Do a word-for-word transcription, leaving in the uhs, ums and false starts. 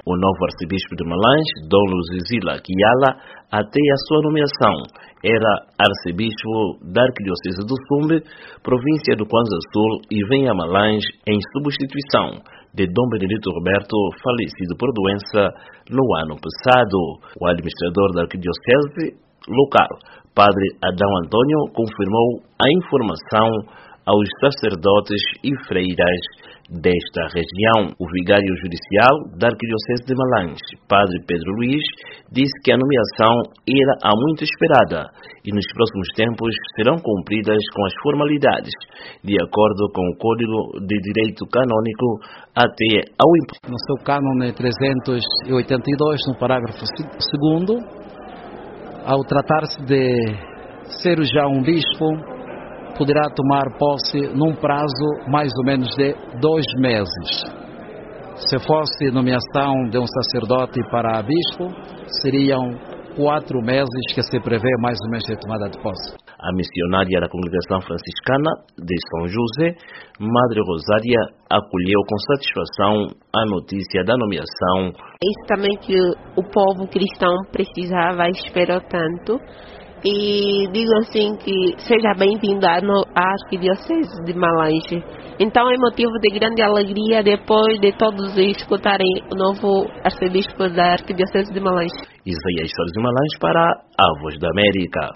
O novo arcebispo de Malange, Dom Luzizila Kiala, até a sua nomeação, era arcebispo da Arquidiocese do Sumbe, província do Kwanza Sul, e vem a Malange em substituição de Dom Benedito Roberto, falecido por doença no ano passado. O administrador da Arquidiocese local, Padre Adão Antônio, confirmou a informação aos sacerdotes e freiras desta região. O vigário judicial da Arquidiocese de Malange, Padre Pedro Luiz, disse que a nomeação era há muito esperada e nos próximos tempos serão cumpridas com as formalidades, de acordo com o Código de Direito Canônico, até ao imp... No seu cânone trezentos e oitenta e dois, no parágrafo segundo, ao tratar-se de ser já um bispo, poderá tomar posse num prazo mais ou menos de dois meses. Se fosse nomeação de um sacerdote para bispo, seriam quatro meses que se prevê mais ou menos de tomada de posse. A missionária da Congregação Franciscana de São José, Madre Rosária, acolheu com satisfação a notícia da nomeação. Isso também que o povo cristão precisava e esperou tanto. E digo assim que seja bem-vindo à Arquidiocese de Malange. Então é motivo de grande alegria depois de todos escutarem o novo arcebispo da Arquidiocese de Malange. Isaías Soares de Malange para a Voz da América.